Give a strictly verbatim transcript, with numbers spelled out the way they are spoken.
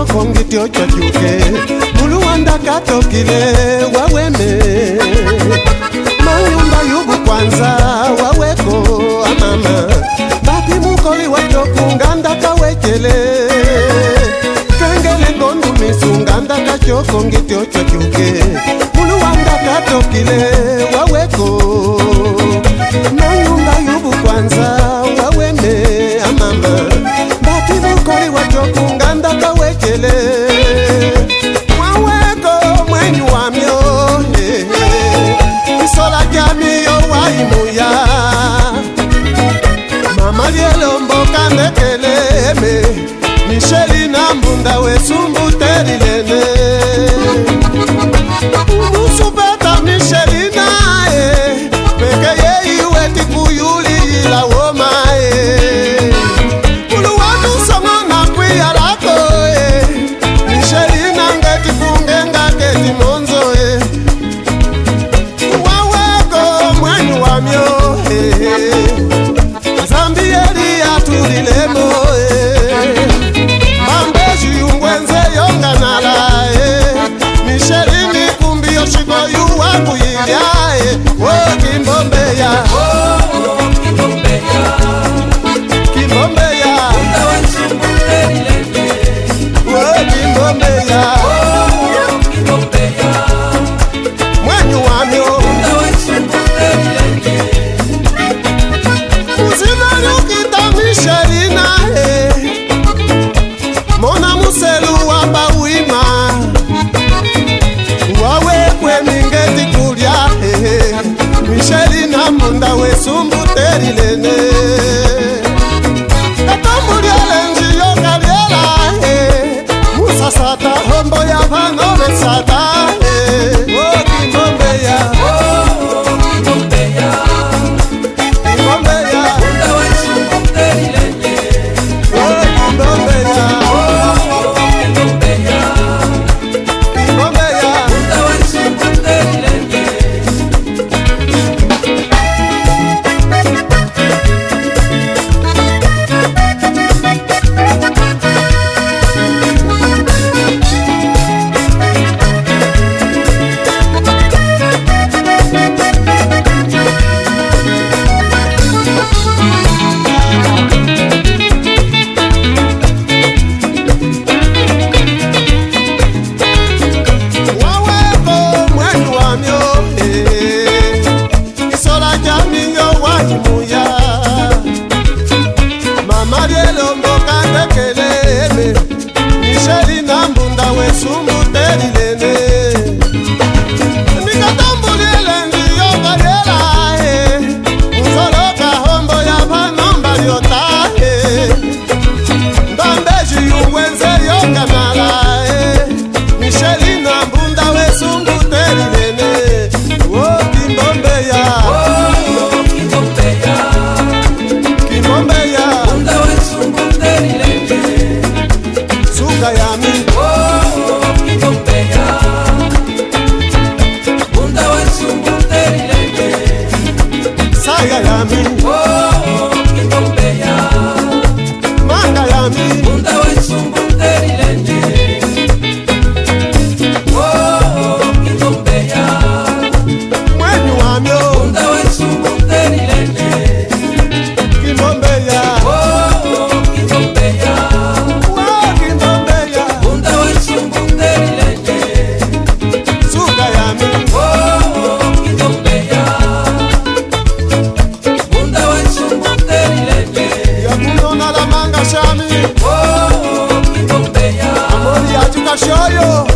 chokongiti ochochuke Muluwanda katokile waweme Manyumba yubu kwanza waweko amama Bati mukoli wachokunganda kawechele Kengele ngondu misunganda kachokongiti ochochuke Muluwanda katokile waweko Manyumba yubu kwanza waweme amama Bati mukoli wachokunganda kawechele Waweko mwenyu wamyo Isola kamiyo waimuya Mama lielombo kandekeleme Micheli na mbunda wesumbu terilene Musupeta Micheli nae Peke ye iweti kuyuli ila womae Kulu watu songa na kuya lako Micheli na ngeti fungenga keti monzo Waweko mwenyu wamyo Zambieri aturilemo Mambeji yungwenze yonga nalae Micheli ni kumbi yoshiko yuwa kuyiliae Oh Kimbombeya Oh Kimbombeya Kimbombeya Undawa nsumbuke nilenge Oh Kimbombeya Oh Kimbombeya Mwenyu wamyo Undawa nsumbuke nilenge Uzina yukita Micheli nae Mona muselu wamba wima Wawe kwe mingeti kulia Micheli na munda we sumbu terilene Katamuri alenji yo kariela Musasata hombo ya vanove sata Oh Kimbombeya Oh Kimbombeya Kimbombeya Undawa nsumbuke nilenge Oh Kimbombeya Oh Kimbombeya Kimbombeya Undawa nsumbuke nilenge Waweko mwenyu wamyo Isola jaminyo wajimuya Mama lielombo kandekeleme Micheli na mbunda wesumbu terilene Nikatambuli elengi yoga yelae Uzoloka hombo ya vanomba lyotae Mbambeji yungwenze yoga nalae Micheli na mbunda wesumbu terilene Oh Kimbombeya Oh Kimbombeya Kimbombeya Undawa nsumbuke nilenge Suka yami Oh Kimbombeya Undawa nsumbuke nilenge Saya yami Oh Kimbombeya Manga yami Undawa nsumbuke nilenge Oh Kimbombeya Mwenyu wamyo Undawa nsumbuke nilenge Kimbombeya Oh Kimbombeya Oh Kimbombeya Undawa nsumbuke nilenge Suka yami Oh Kimbombeya Undawa nsumbuke nilenge Yakunona la manga shami Oh Kimbombeya Amori yachuka shoyo